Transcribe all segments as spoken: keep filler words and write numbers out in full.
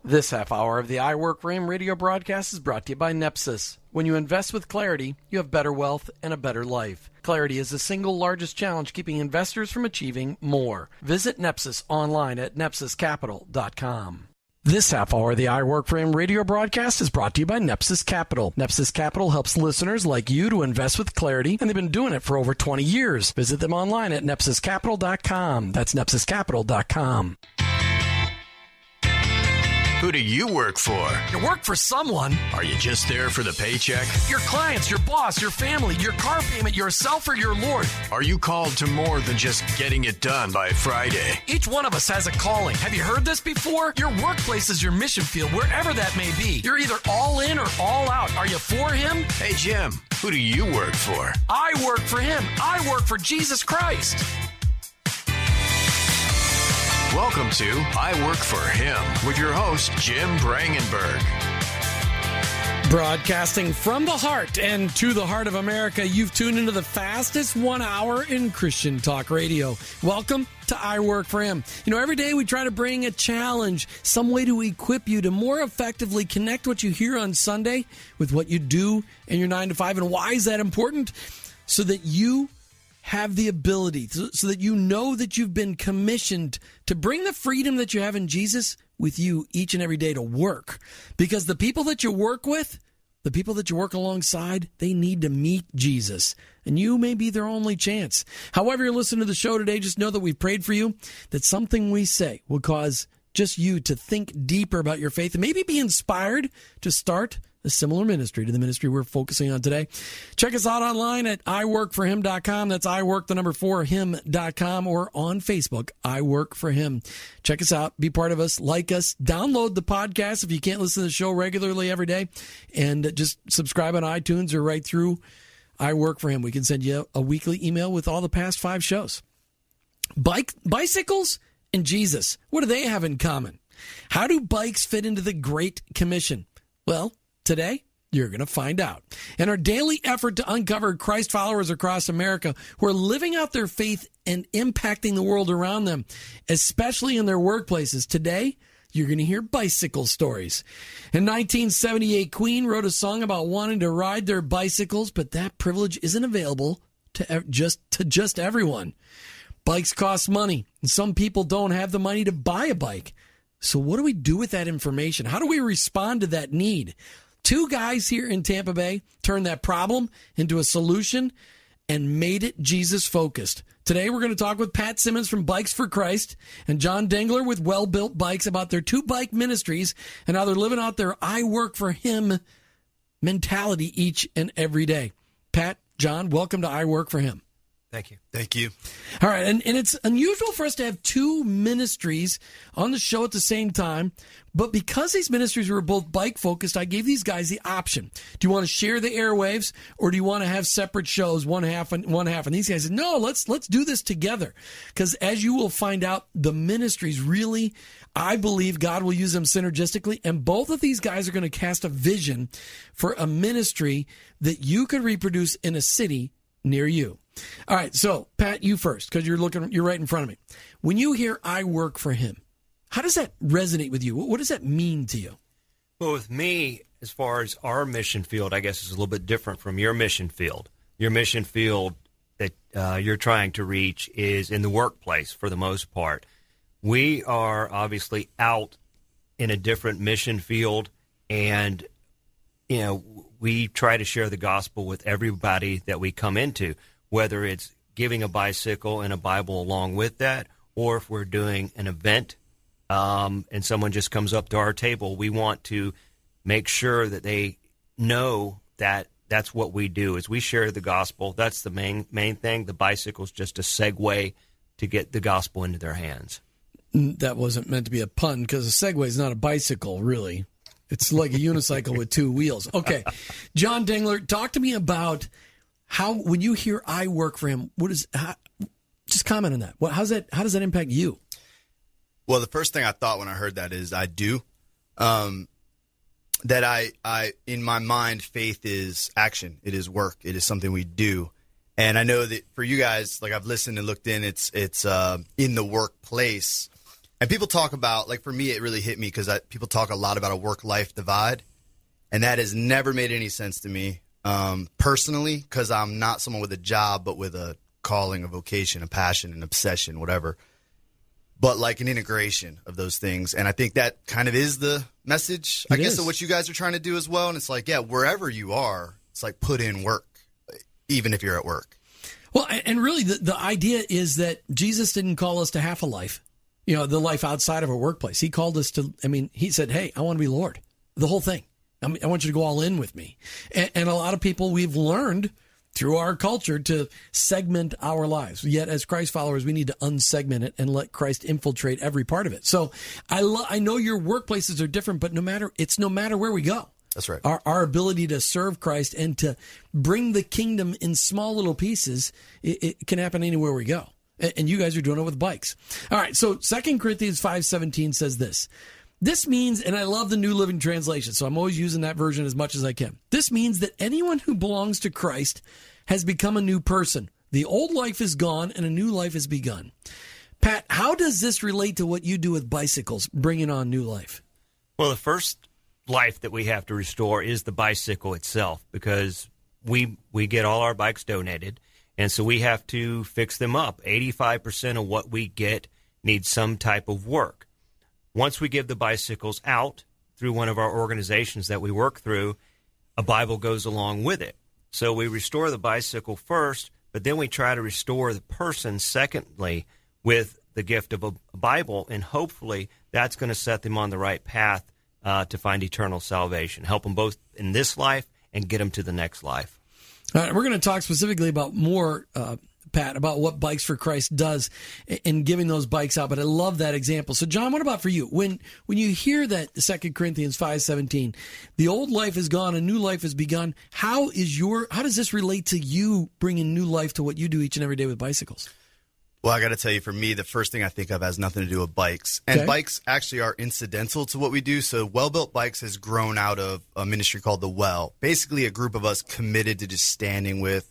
This half hour of the I Work for Him radio broadcast is brought to you by Nepsis. When you invest with clarity, you have better wealth and a better life. Clarity is the single largest challenge keeping investors from achieving more. Visit Nepsis online at nepsis capital dot com. This half hour of the I Work for Him radio broadcast is brought to you by Nepsis Capital. Nepsis Capital helps listeners like you to invest with clarity, and they've been doing it for over twenty years. Visit them online at nepsis capital dot com. That's nepsis capital dot com. Who do you work for? You work for someone. Are you just there for the paycheck? Your clients, your boss, your family, your car payment, yourself, or your Lord. Are you called to more than just getting it done by Friday? Each one of us has a calling. Have you heard this before? Your workplace is your mission field, wherever that may be. You're either all in or all out. Are you for Him? Hey, Jim, who do you work for? I work for Him. I work for Jesus Christ. Welcome to I Work for Him with your host, Jim Brangenberg. Broadcasting from the heart and to the heart of America, you've tuned into the fastest one hour in Christian talk radio. Welcome to I Work for Him. You know, every day we try to bring a challenge, some way to equip you to more effectively connect what you hear on Sunday with what you do in your nine to five. And why is that important? So that you have the ability, so that you know that you've been commissioned to bring the freedom that you have in Jesus with you each and every day to work. Because the people that you work with, the people that you work alongside, they need to meet Jesus. And you may be their only chance. However you're listening to the show today, just know that we've prayed for you, that something we say will cause just you to think deeper about your faith and maybe be inspired to start a similar ministry to the ministry we're focusing on today. Check us out online at i work for him dot com. That's I work the number four him dot com, or on Facebook, I Work for Him. Check us out. Be part of us. Like us. Download the podcast if you can't listen to the show regularly every day. And just subscribe on iTunes or right through I Work for Him. We can send you a weekly email with all the past five shows. Bike, bicycles and Jesus. What do they have in common? How do bikes fit into the Great Commission? Well, today, you're going to find out. In our daily effort to uncover Christ followers across America who are living out their faith and impacting the world around them, especially in their workplaces, today, you're going to hear bicycle stories. In nineteen seventy-eight, Queen wrote a song about wanting to ride their bicycles, but that privilege isn't available to just, to just everyone. Bikes cost money, and some people don't have the money to buy a bike. So what do we do with that information? How do we respond to that need? Two guys here in Tampa Bay turned that problem into a solution and made it Jesus-focused. Today, we're going to talk with Pat Simmons from Bikes for Christ and John Dengler with Well Built Bikes about their two bike ministries and how they're living out their I Work for Him mentality each and every day. Pat, John, welcome to I Work for Him. Thank you. Thank you. All right, and, and it's unusual for us to have two ministries on the show at the same time, but because these ministries were both bike-focused, I gave these guys the option. Do you want to share the airwaves, or do you want to have separate shows, one half and one half? And these guys said, no, let's let's do this together, because as you will find out, the ministries really, I believe God will use them synergistically, and both of these guys are going to cast a vision for a ministry that you could reproduce in a city near you. All right, so Pat, you first, because you're looking, you're right in front of me. When you hear "I Work for Him," how does that resonate with you? What does that mean to you? Well, with me, as far as our mission field, I guess is a little bit different from your mission field. Your mission field that uh, you're trying to reach is in the workplace for the most part. We are obviously out in a different mission field, and you know we try to share the gospel with everybody that we come into, whether it's giving a bicycle and a Bible along with that, or if we're doing an event um, and someone just comes up to our table, we want to make sure that they know that that's what we do, is we share the gospel. That's the main main thing. The bicycle's just a segue to get the gospel into their hands. That wasn't meant to be a pun, because a Segway is not a bicycle, really. It's like a unicycle with two wheels. Okay, John Dengler, talk to me about how, when you hear "I Work for Him," what is, how, just comment on that. What, how's that? How does that impact you? Well, the first thing I thought when I heard that is I do. Um, that I, I, in my mind, faith is action. It is work. It is something we do. And I know that for you guys, like I've listened and looked in, it's it's uh, in the workplace. And people talk about, like for me, it really hit me because people talk a lot about a work-life divide, and that has never made any sense to me um, personally, because I'm not someone with a job, but with a calling, a vocation, a passion, an obsession, whatever. But like an integration of those things. And I think that kind of is the message, I It guess, is. of what you guys are trying to do as well. And it's like, yeah, wherever you are, it's like put in work, even if you're at work. Well, and and really the, the idea is that Jesus didn't call us to half a life, you know, the life outside of our workplace. He called us to, I mean, he said, hey, I want to be Lord, the whole thing. I mean, I want you to go all in with me. And, and a lot of people, we've learned through our culture to segment our lives. Yet as Christ followers, we need to unsegment it and let Christ infiltrate every part of it. So I lo- I know your workplaces are different, but no matter, it's no matter where we go. That's right. Our, our ability to serve Christ and to bring the kingdom in small little pieces, it, it can happen anywhere we go. And, and you guys are doing it with bikes. All right. So Second Corinthians five seventeen says this. This means, and I love the New Living Translation, so I'm always using that version as much as I can. This means that anyone who belongs to Christ has become a new person. The old life is gone and a new life has begun. Pat, how does this relate to what you do with bicycles, bringing on new life? Well, the first life that we have to restore is the bicycle itself, because we we get all our bikes donated, and so we have to fix them up. eighty-five percent of what we get needs some type of work. Once we give the bicycles out through one of our organizations that we work through, a Bible goes along with it. So we restore the bicycle first, but then we try to restore the person secondly with the gift of a Bible, and hopefully that's going to set them on the right path uh, to find eternal salvation, help them both in this life and get them to the next life. All right, we're going to talk specifically about more, uh, Pat, about what Bikes for Christ does in giving those bikes out. But I love that example. So, John, what about for you? When when you hear that Second Corinthians five seventeen, the old life is gone, a new life has begun. How is your how does this relate to you bringing new life to what you do each and every day with bicycles? Well, I got to tell you, for me, the first thing I think of has nothing to do with bikes. And Okay. bikes actually are incidental to what we do. So Well Built Bikes has grown out of a ministry called The Well. Basically a group of us committed to just standing with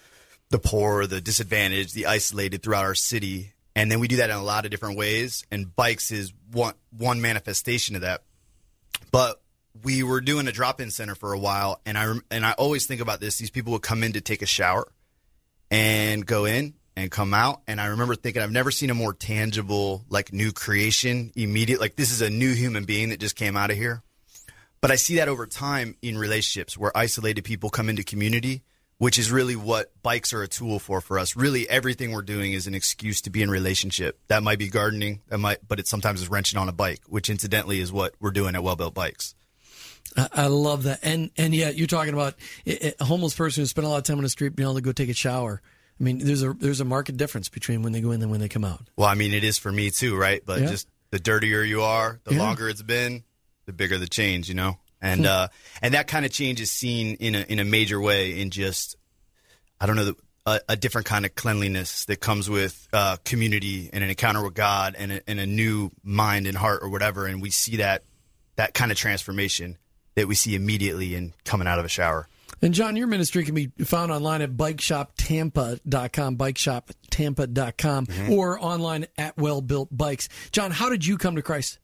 the poor, the disadvantaged, the isolated throughout our city. And then we do that in a lot of different ways. And bikes is one, one manifestation of that. But we were doing a drop-in center for a while. And I, rem- and I always think about this. These people would come in to take a shower and go in and come out. And I remember thinking, I've never seen a more tangible, like, new creation immediate. Like, this is a new human being that just came out of here. But I see that over time in relationships where isolated people come into community, which is really what bikes are a tool for for us. Really, everything we're doing is an excuse to be in relationship. That might be gardening, that might, but it sometimes is wrenching on a bike, which incidentally is what we're doing at Well Built Bikes. I, I love that. And and yeah, you're talking about a homeless person who spent a lot of time on the street being able to go take a shower. I mean, there's a there's a marked difference between when they go in and when they come out. Well, I mean, it is for me too, right? But Yeah. just the dirtier you are, the Yeah. longer it's been, the bigger the change, you know? And uh, and that kind of change is seen in a in a major way in just, I don't know, the, a, a different kind of cleanliness that comes with uh, community and an encounter with God and a, and a new mind and heart or whatever. And we see that that kind of transformation that we see immediately in coming out of a shower. And John, your ministry can be found online at bike shop tampa dot com, bike shop tampa dot com, Mm-hmm. or online at Well Built Bikes. John, how did you come to Christ?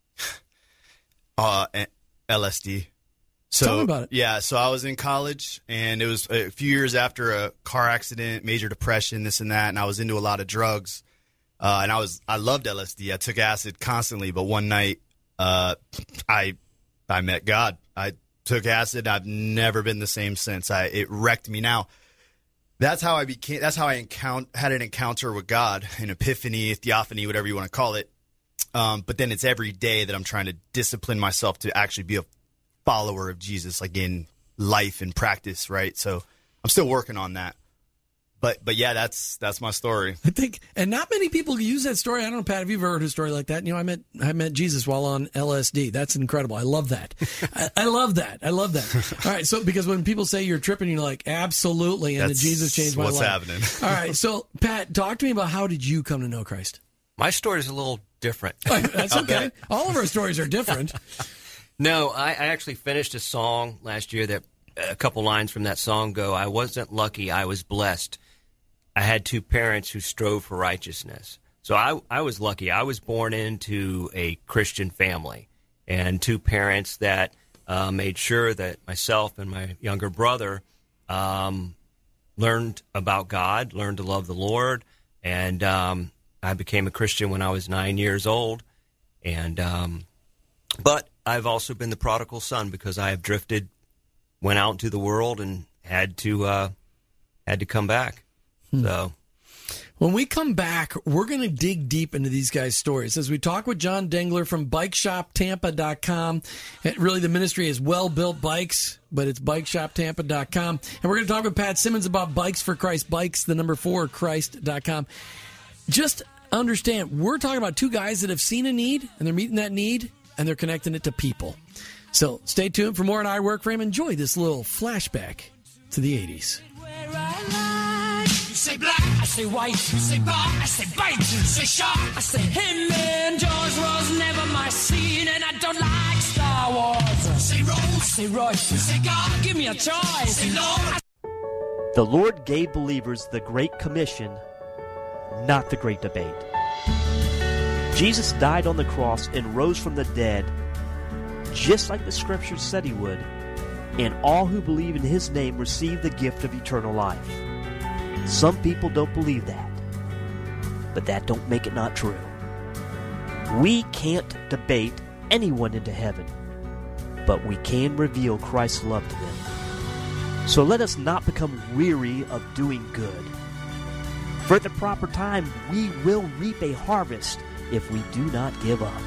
Uh, and L S D. So, Tell me about it. Yeah, so I was in college, and it was a few years after a car accident, major depression, this and that, and I was into a lot of drugs. Uh, and I was I loved L S D. I took acid constantly, but one night uh, I I met God. I took acid. I've never been the same since. I it wrecked me. Now, that's how I became. That's how I encounter had an encounter with God, an epiphany, theophany, whatever you want to call it. Um, but then it's every day that I'm trying to discipline myself to actually be a follower of Jesus, like in life and practice, right? So I'm still working on that. But but yeah, that's that's my story. I think, and not many people use that story. I don't know, Pat, have you ever heard a story like that? You know, I met I met Jesus while on L S D. That's incredible. I love that. I, I love that. I love that. All right, so because when people say you're tripping, you're like, absolutely, and that That's Jesus changed my what's life. happening. All right, so Pat, talk to me about how did you come to know Christ? My story is a little different. That's okay. All of our stories are different. No, I, I actually finished a song last year that a couple lines from that song go, I wasn't lucky, I was blessed. I had two parents who strove for righteousness. So I, I was lucky. I was born into a Christian family and two parents that uh, made sure that myself and my younger brother um, learned about God, learned to love the Lord, and um, I became a Christian when I was nine years old. And um, but I've also been the prodigal son because I have drifted, went out into the world, and had to uh, had to come back. Hmm. So. When we come back, we're going to dig deep into these guys' stories as we talk with John Dengler from bike shop tampa dot com. Really, the ministry is Well Built Bikes, but it's bike shop tampa dot com. And we're going to talk with Pat Simmons about Bikes for Christ, bikes, the number four, Christ dot com. Just understand, we're talking about two guys that have seen a need, and they're meeting that need, and they're connecting it to people. So stay tuned for more on I Work For Him. Enjoy this little flashback to the eighties. You say black, I say white, you say bar, I say bite, you say shark, I say him, and George was never my scene, and I don't like Star Wars. You say Rose, I say Royce, you say God, give me a choice. Say Lord. The Lord gave believers the Great Commission, not the Great Debate. Jesus died on the cross and rose from the dead, just like the Scriptures said he would, and all who believe in his name receive the gift of eternal life. Some people don't believe that, but that don't make it not true. We can't debate anyone into heaven, but we can reveal Christ's love to them. So let us not become weary of doing good. For at the proper time, we will reap a harvest if we do not give up.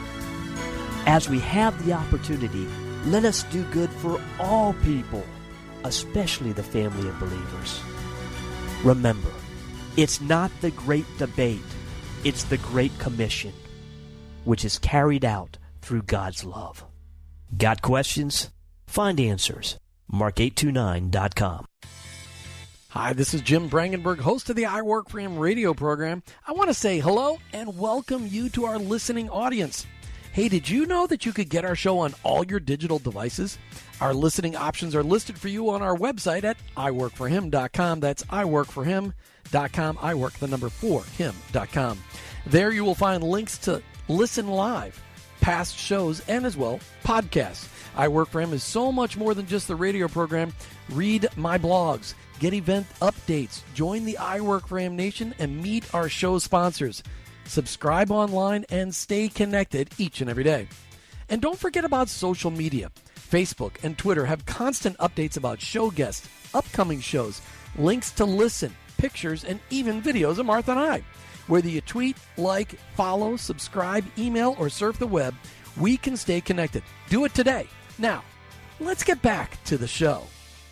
As we have the opportunity, let us do good for all people, especially the family of believers. Remember, it's not the Great Debate, it's the Great Commission, which is carried out through God's love. Got questions? Find answers. mark eight two nine dot com. Hi, this is Jim Brangenberg, host of the I Work For Him radio program. I want to say hello and welcome you to our listening audience. Hey, did you know that you could get our show on all your digital devices? Our listening options are listed for you on our website at i work for him dot com. That's i work for him dot com. I work the number four, him dot com. There you will find links to listen live, past shows, and as well, podcasts. I Work For Him is so much more than just the radio program. Read my blogs, get event updates, join the I Work For Him Nation, and meet our show sponsors. Subscribe online and stay connected each and every day. And don't forget about social media. Facebook and Twitter have constant updates about show guests, upcoming shows, links to listen, pictures, and even videos of Martha and I. Whether you tweet, like, follow, subscribe, email, or surf the web, we can stay connected. Do it today. Now, let's get back to the show.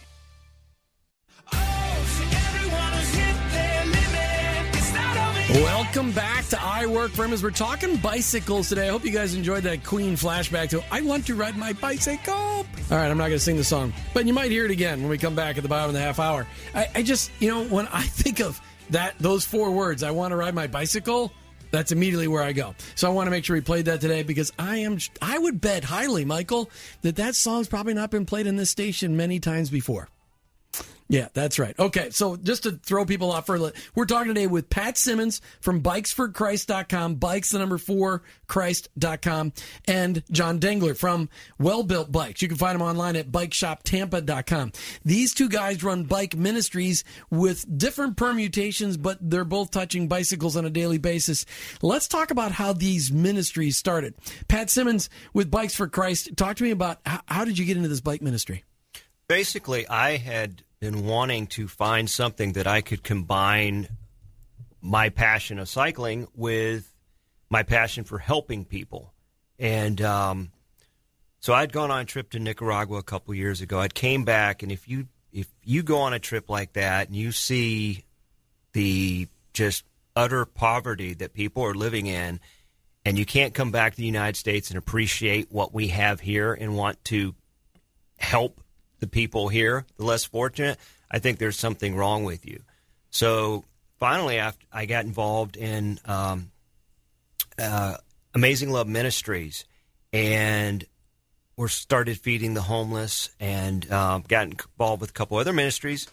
Welcome back to I Work For Him as we're talking bicycles today. I hope you guys enjoyed that Queen flashback to I Want to Ride My Bicycle. All right, I'm not going to sing the song, but you might hear it again when we come back at the bottom of the half hour. I, I just, you know, when I think of that, those four words, I want to ride my bicycle, that's immediately where I go. So I want to make sure we played that today because I am, I would bet highly, Michael, that that song's probably not been played in this station many times before. Yeah, that's right. Okay, so just to throw people off for a we're talking today with Pat Simmons from bikes for christ dot com, bikes the number four, Christ dot com, and John Dengler from Well Built Bikes. You can find them online at bike shop tampa dot com. These two guys run bike ministries with different permutations, but they're both touching bicycles on a daily basis. Let's talk about how these ministries started. Pat Simmons with Bikes for Christ, talk to me about how, how did you get into this bike ministry? Basically, I had been wanting to find something that I could combine my passion of cycling with my passion for helping people. And um, so I'd gone on a trip to Nicaragua a couple years ago. I came back, and if you if you go on a trip like that and you see the just utter poverty that people are living in, and you can't come back to the United States and appreciate what we have here and want to help the people here, the less fortunate, I think there's something wrong with you. So finally, after I got involved in um, uh, Amazing Love Ministries, and we started feeding the homeless, and um, got involved with a couple other ministries.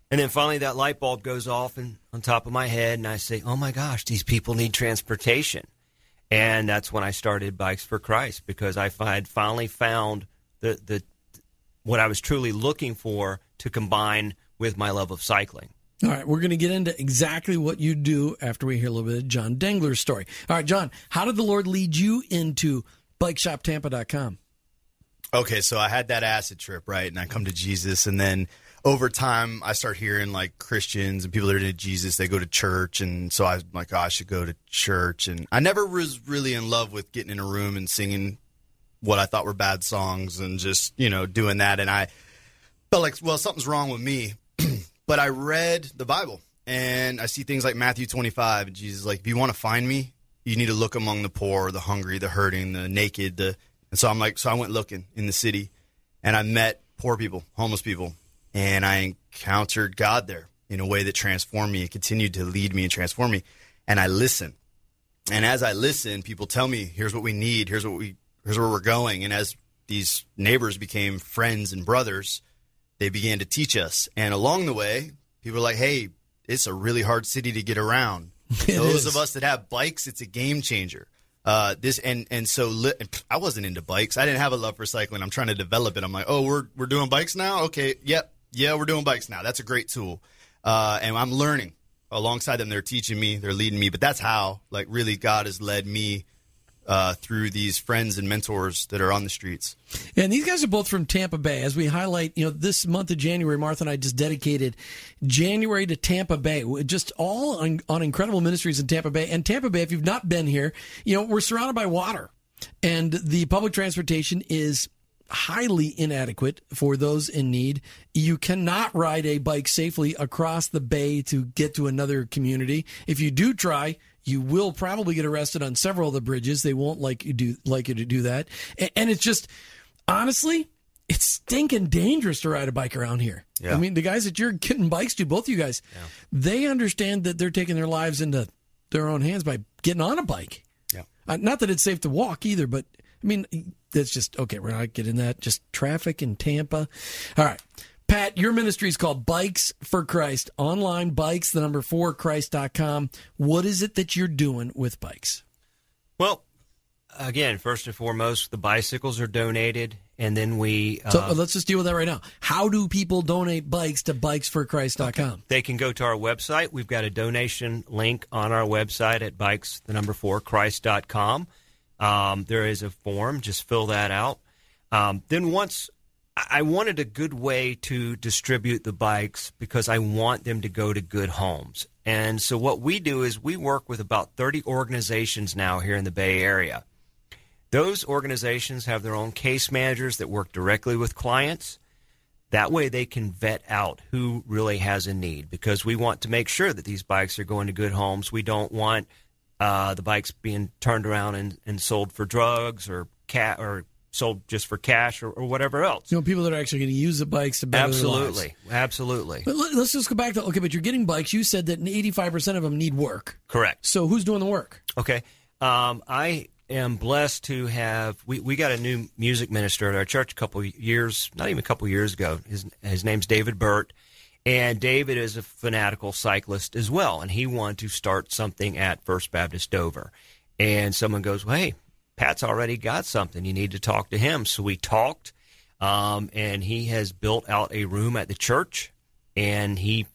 And then finally that light bulb goes off and on top of my head, and I say, oh, my gosh, these people need transportation. And that's when I started Bikes for Christ, because I had finally found the, the what I was truly looking for to combine with my love of cycling. All right, we're going to get into exactly what you do after we hear a little bit of John Dengler's story. All right, John, how did the Lord lead you into bike shop tampa dot com? Okay, so I had that acid trip, right? And I come to Jesus, and then over time, I start hearing, like, Christians and people that are into Jesus, they go to church, and so I'm like, oh, I should go to church. And I never was really in love with getting in a room and singing what I thought were bad songs and just, you know, doing that. And I felt like, well, something's wrong with me. But I read the Bible, and I see things like Matthew twenty-five, and Jesus is like, if you want to find me, you need to look among the poor, the hungry, the hurting, the naked. The... And so I'm like, so I went looking in the city, and I met poor people, homeless people, and I encountered God there in a way that transformed me and continued to lead me and transform me. And I listened. And as I listened, people tell me, here's what we need, here's what we, here's where we're going. And as these neighbors became friends and brothers, they began to teach us. And along the way, people were like, hey, it's a really hard city to get around. Those is. of us that have bikes, it's a game changer. Uh, this and and so li- I wasn't into bikes. I didn't have a love for cycling. I'm trying to develop it. I'm like, oh, we're we're doing bikes now? Okay, yep, yeah, we're doing bikes now. That's a great tool. Uh, and I'm learning alongside them. They're teaching me, they're leading me. But that's how, like, really God has led me Uh, through these friends and mentors that are on the streets. And these guys are both from Tampa Bay. As we highlight, you know, this month of January, Martha and I just dedicated January to Tampa Bay, just all on, on incredible ministries in Tampa Bay. And Tampa Bay, if you've not been here, you know, we're surrounded by water, and the public transportation is highly inadequate for those in need. You cannot ride a bike safely across the bay to get to another community. If you do try, you will probably get arrested on several of the bridges. They won't like you do like you to do that. And, and it's just, honestly, it's stinking dangerous to ride a bike around here. Yeah. I mean, the guys that you're getting bikes to, both of you guys, yeah. they understand that they're taking their lives into their own hands by getting on a bike. Yeah. Uh, not that it's safe to walk either, but I mean, that's just, okay, we're not getting that. Just traffic in Tampa. All right. Pat, your ministry is called Bikes for Christ. Online, bikes, the number four, Christ dot com. What is it that you're doing with bikes? Well, again, first and foremost, the bicycles are donated, and then we... Uh, so let's just deal with that right now. How do people donate bikes to bikes for Christ dot com? They can go to our website. We've got a donation link on our website at bikes, the number four, Christ dot com. Um, there is a form. Just fill that out. Um, then once... I wanted a good way to distribute the bikes because I want them to go to good homes. And so what we do is we work with about thirty organizations now here in the Bay Area. Those organizations have their own case managers that work directly with clients. That way they can vet out who really has a need, because we want to make sure that these bikes are going to good homes. We don't want uh, the bikes being turned around and, and sold for drugs or cat or sold just for cash or, or whatever else. You know, people that are actually going to use the bikes to better absolutely, their lives. Absolutely. But let's just go back to, okay, but you're getting bikes. You said that eighty-five percent of them need work. Correct. So who's doing the work? Okay. Um, I am blessed to have, we, we got a new music minister at our church a couple years, not even a couple years ago. His, his name's David Burt. And David is a fanatical cyclist as well. And he wanted to start something at First Baptist Dover. And someone goes, well, hey, Pat's already got something. You need to talk to him. So we talked, um, and he has built out a room at the church, and he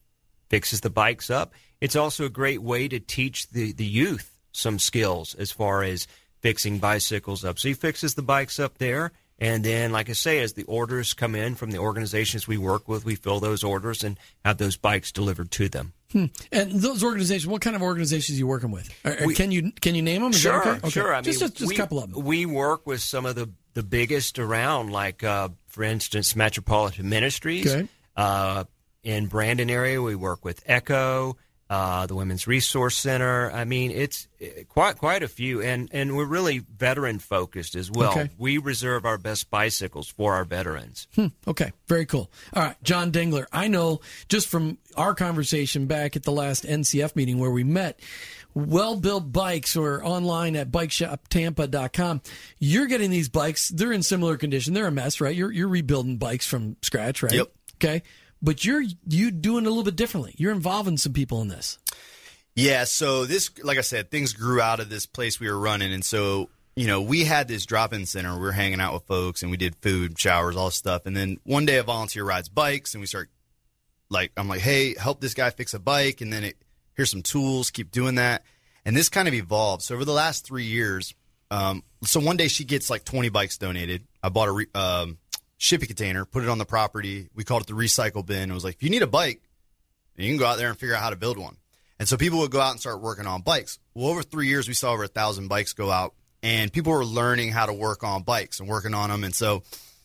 fixes the bikes up. It's also a great way to teach the, the youth some skills as far as fixing bicycles up. So he fixes the bikes up there, and then, like I say, as the orders come in from the organizations we work with, we fill those orders and have those bikes delivered to them. Hmm. And those organizations, what kind of organizations are you working with? Or, we, can you can you name them? Is sure, that okay? Okay. Sure. I mean, just just, just we, a couple of them. We work with some of the, the biggest around, like, uh, for instance, Metropolitan Ministries. Okay. Uh, in Brandon area, we work with Echo, uh, the Women's Resource Center. I mean, it's quite quite a few, and, and we're really veteran-focused as well. Okay. We reserve our best bicycles for our veterans. Hmm. Okay, very cool. All right, John Dengler, I know just from our conversation back at the last N C F meeting where we met, Well-Built Bikes, or online at bike shop tampa dot com, you're getting these bikes. They're in similar condition. They're a mess, right? You're, you're rebuilding bikes from scratch, right? Yep. Okay. but you're you doing it a little bit differently. You're involving some people in this. Yeah, so this, like I said, things grew out of this place we were running. And so, you know, we had this drop-in center. We were hanging out with folks, and we did food, showers, all this stuff. And then one day a volunteer rides bikes, and we start, like, I'm like, hey, help this guy fix a bike. And then it, here's some tools, keep doing that. And this kind of evolved. So over the last three years, um, so one day she gets like twenty bikes donated. I bought a re, um, shipping container, put it on the property. We called it the recycle bin. It was like, if you need a bike, you can go out there and figure out how to build one. And so people would go out and start working on bikes. Well, over three years, we saw over a thousand bikes go out, and people were learning how to work on bikes and working on them. And so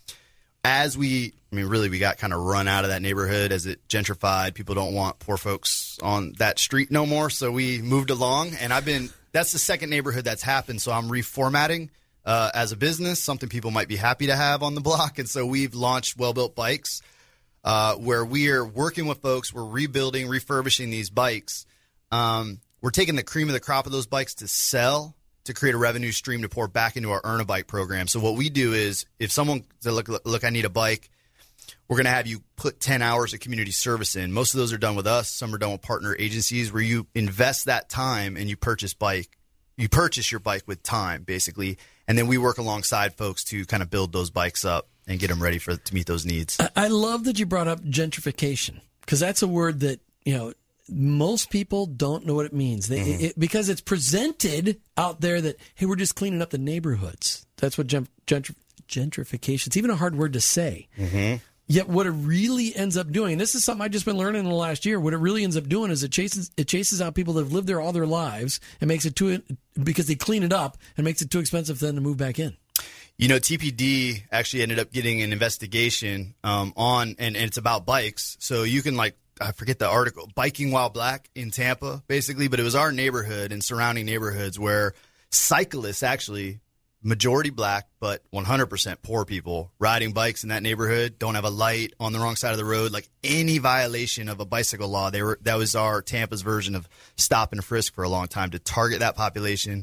as we, I mean, really, we got kind of run out of that neighborhood as it gentrified. People don't want poor folks on that street no more. So we moved along, and I've been, that's the second neighborhood that's happened. So I'm reformatting uh, as a business, something people might be happy to have on the block. And so we've launched Well Built Bikes, uh, where we are working with folks. We're rebuilding, refurbishing these bikes. Um, we're taking the cream of the crop of those bikes to sell, to create a revenue stream to pour back into our Earn a Bike program. So what we do is, if someone says, look, look, look, I need a bike, we're going to have you put ten hours of community service in. Most of those are done with us. Some are done with partner agencies, where you invest that time and you purchase bike. You purchase your bike with time, basically. And then we work alongside folks to kind of build those bikes up and get them ready for to meet those needs. I love that you brought up gentrification, because that's a word that, you know, most people don't know what it means. They, mm-hmm. it, because it's presented out there that, hey, we're just cleaning up the neighborhoods. That's what gent- gentr- gentrification, it's even a hard word to say. Mm-hmm. Yet what it really ends up doing, and this is something I've just been learning in the last year, what it really ends up doing is it chases it chases out people that have lived there all their lives and makes it too, because they clean it up, and makes it too expensive for them to move back in. You know, T P D actually ended up getting an investigation um, on, and, and it's about bikes. So you can, like, I forget the article, Biking While Black in Tampa, basically. But it was our neighborhood and surrounding neighborhoods where cyclists, actually, majority black, but one hundred percent poor people riding bikes in that neighborhood, don't have a light, on the wrong side of the road. Like any violation of a bicycle law, they were that was our Tampa's version of stop and frisk for a long time, to target that population,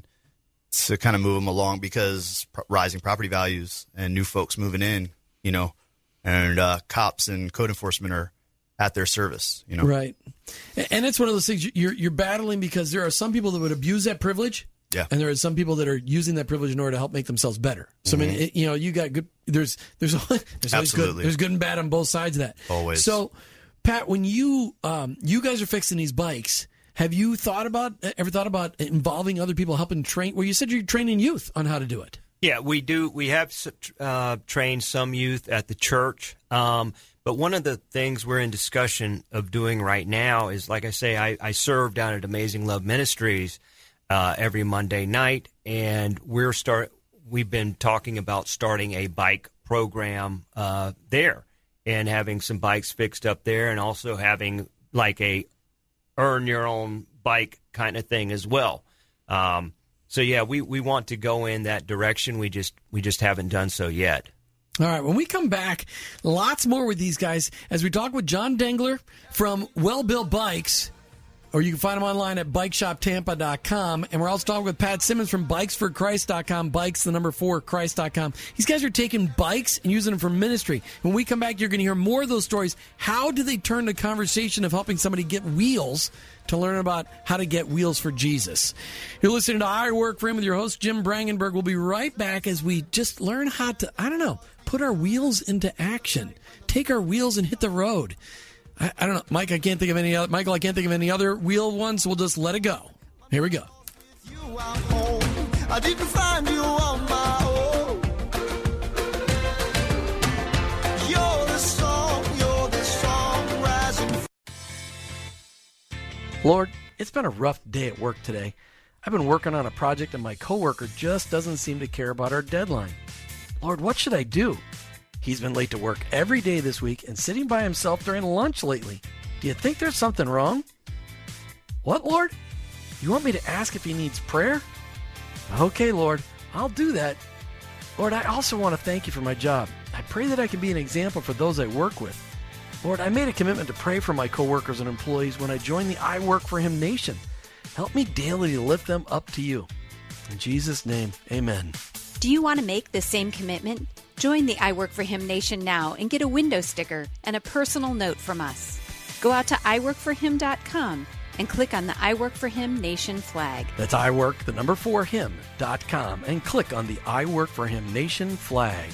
to kind of move them along, because rising property values and new folks moving in, you know, and uh, cops and code enforcement are at their service, you know. Right. And it's one of those things you're you're battling, because there are some people that would abuse that privilege. Yeah. And there are some people that are using that privilege in order to help make themselves better. So, mm-hmm. I mean, it, you know, you got good, there's, there's, there's always good, there's good and bad on both sides of that. Always. So, Pat, when you, um, you guys are fixing these bikes, have you thought about, ever thought about involving other people, helping train? Well, you said you're training youth on how to do it. Yeah, we do. We have uh, trained some youth at the church. Um, but one of the things we're in discussion of doing right now is, like I say, I, I serve down at Amazing Love Ministries uh, every Monday night, and we're start. We've been talking about starting a bike program uh, there, and having some bikes fixed up there, and also having like a earn your own bike kind of thing as well. Um, so yeah, we, we want to go in that direction. We just we just haven't done so yet. All right, when we come back, lots more with these guys as we talk with John Dengler from Well Built Bikes, or you can find them online at bike shop tampa dot com. And we're also talking with Pat Simmons from bikes for christ dot com, bikes, the number four, christ dot com. These guys are taking bikes and using them for ministry. When we come back, you're going to hear more of those stories. How do they turn the conversation of helping somebody get wheels to learn about how to get wheels for Jesus? You're listening to I Work for Him with your host, Jim Brangenberg. We'll be right back as we just learn how to, I don't know, put our wheels into action. Take our wheels and hit the road. I, I don't know, Mike. I can't think of any other. Michael, I can't think of any other wheel ones. So we'll just let it go. Here we go. You are home. I didn't find you on my own. You're the song. You're the song rising. Lord, it's been a rough day at work today. I've been working on a project and my coworker just doesn't seem to care about our deadline. Lord, what should I do? He's been late to work every day this week and sitting by himself during lunch lately. Do you think there's something wrong? What, Lord? You want me to ask if he needs prayer? Okay, Lord, I'll do that. Lord, I also want to thank you for my job. I pray that I can be an example for those I work with. Lord, I made a commitment to pray for my coworkers and employees when I joined the I Work for Him Nation. Help me daily to lift them up to you. In Jesus' name, amen. Do you want to make the same commitment? Join the I Work for Him Nation now and get a window sticker and a personal note from us. Go out to i work for him dot com and click on the I Work for Him Nation flag. That's iWork, the number four, him dot com, and click on the I Work for Him Nation flag.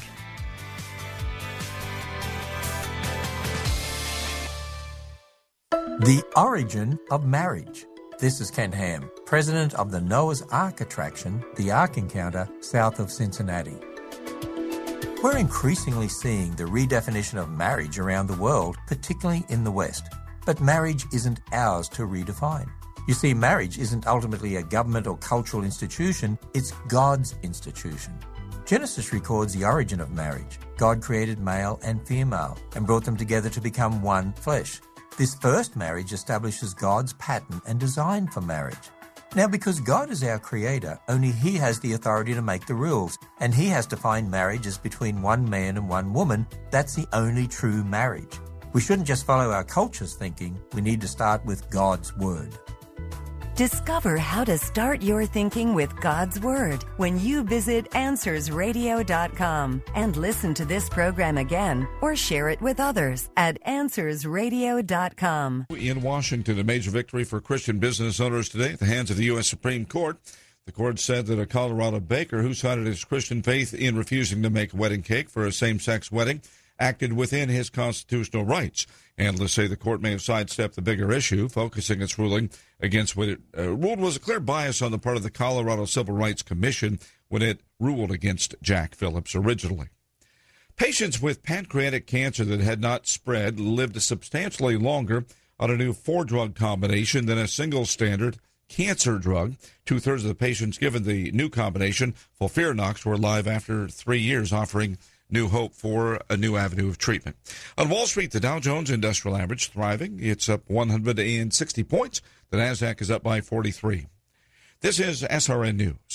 The origin of marriage. This is Ken Ham, president of the Noah's Ark attraction, the Ark Encounter, south of Cincinnati. We're increasingly seeing the redefinition of marriage around the world, particularly in the West. But marriage isn't ours to redefine. You see, marriage isn't ultimately a government or cultural institution, it's God's institution. Genesis records the origin of marriage. God created male and female and brought them together to become one flesh. This first marriage establishes God's pattern and design for marriage. Now, because God is our creator, only He has the authority to make the rules, and He has defined marriage as between one man and one woman. That's the only true marriage. We shouldn't just follow our culture's thinking. We need to start with God's Word. Discover how to start your thinking with God's Word when you visit answers radio dot com and listen to this program again or share it with others at answers radio dot com. In Washington, a major victory for Christian business owners today at the hands of the U S Supreme Court. The court said that a Colorado baker who cited his Christian faith in refusing to make a wedding cake for a same-sex wedding acted within his constitutional rights. Analysts say the court may have sidestepped the bigger issue, focusing its ruling against what it uh, ruled was a clear bias on the part of the Colorado Civil Rights Commission when it ruled against Jack Phillips originally. Patients with pancreatic cancer that had not spread lived substantially longer on a new four-drug combination than a single standard cancer drug. Two-thirds of the patients given the new combination, FOLFIRINOX, were alive after three years, offering new hope for a new avenue of treatment. On Wall Street, the Dow Jones Industrial Average thriving. It's up one hundred sixty points. The NASDAQ is up by forty-three. This is S R N News.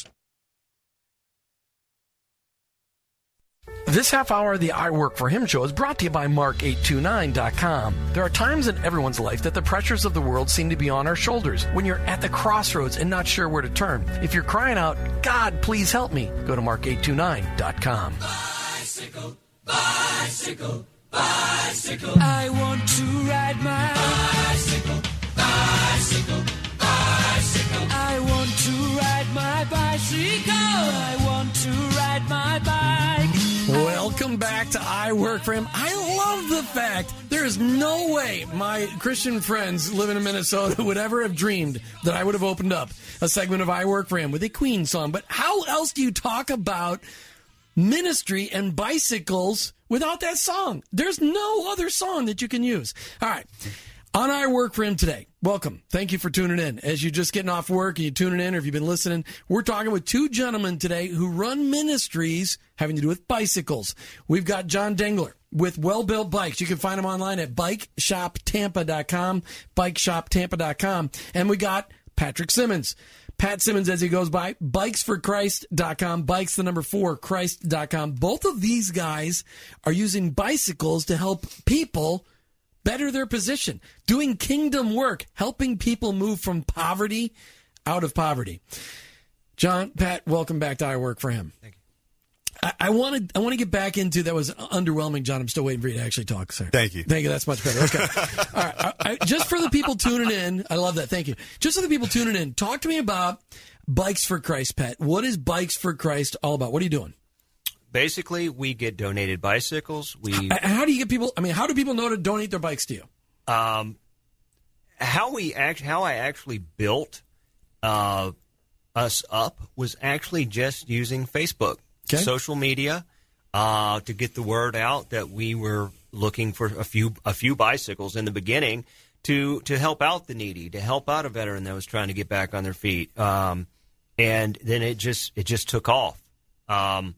This half hour of the I Work for Him show is brought to you by Mark eight two nine dot com. There are times in everyone's life that the pressures of the world seem to be on our shoulders. When you're at the crossroads and not sure where to turn. If you're crying out, God, please help me, go to Mark eight two nine dot com. Bicycle, bicycle, bicycle. I want to ride my bicycle, bicycle, bicycle. I want to ride my bicycle. I want to ride my bike. Welcome back to I Work for Him. I love the fact there is no way my Christian friends living in Minnesota would ever have dreamed that I would have opened up a segment of I Work for Him with a Queen song. But how else do you talk about ministry and bicycles without that song? There's no other song that you can use. All right. On I Work for Him today, welcome. Thank you for tuning in. As you're just getting off work and you're tuning in, or if you've been listening, we're talking with two gentlemen today who run ministries having to do with bicycles. We've got John Dengler with Well Built Bikes. You can find him online at bike shop tampa dot com, bike shop tampa dot com. And we got Patrick Simmons. Pat Simmons, as he goes by, bikes for christ dot com, bikes the number four, christ dot com. Both of these guys are using bicycles to help people better their position, doing kingdom work, helping people move from poverty out of poverty. John, Pat, welcome back to I Work for Him. Thank you. I, I want to I want to get back into that was underwhelming, John. I'm still waiting for you to actually talk, sir. Thank you. Thank you. That's much better. Okay. All right. I, I, just for the people tuning in, I love that. Thank you. Just for the people tuning in, talk to me about Bikes for Christ, Pat. What is Bikes for Christ all about? What are you doing? Basically, we get donated bicycles. We how, how do you get people? I mean, how do people know to donate their bikes to you? Um, how we act, how I actually built uh, us up was actually just using Facebook, okay. social media, uh, to get the word out that we were looking for a few a few bicycles in the beginning to to help out the needy, to help out a veteran that was trying to get back on their feet. Um, and then it just it just took off. Um,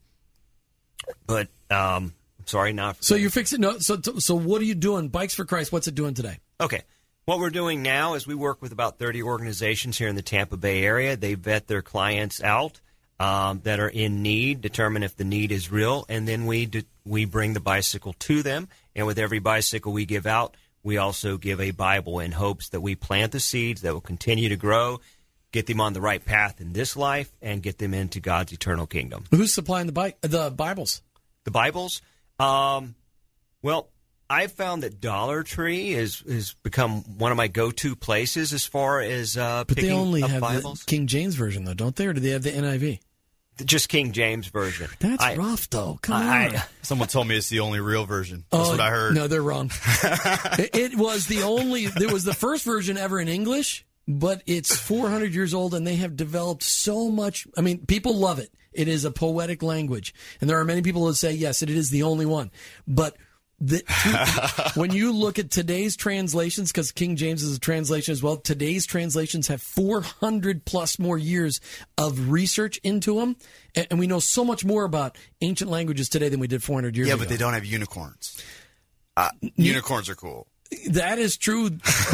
but um, I'm sorry, not. So you're fixing no. So so what are you doing? Bikes for Christ. What's it doing today? Okay. What we're doing now is we work with about thirty organizations here in the Tampa Bay area. They vet their clients out um, that are in need, determine if the need is real, and then we do, we bring the bicycle to them. And with every bicycle we give out, we also give a Bible in hopes that we plant the seeds that will continue to grow, get them on the right path in this life, and get them into God's eternal kingdom. Who's supplying the bike, the Bibles? The Bibles? Um, well, I've found that Dollar Tree is has become one of my go-to places as far as uh, but picking they only up have Bibles. the King James version, though, don't they? Or do they have the N I V? Just King James version. That's I, rough, though. Come I, on. I, Someone told me it's the only real version. That's oh, what I heard. No, they're wrong. it, it was the only. It was the first version ever in English, but it's four hundred years old, and they have developed so much. I mean, people love it. It is a poetic language, and there are many people who say yes, it is the only one, but. The, to, when you look at today's translations, because King James is a translation as well, today's translations have four hundred plus more years of research into them, and, and we know so much more about ancient languages today than we did four hundred years yeah, ago. Yeah, but they don't have unicorns. Uh, unicorns are cool. That is true,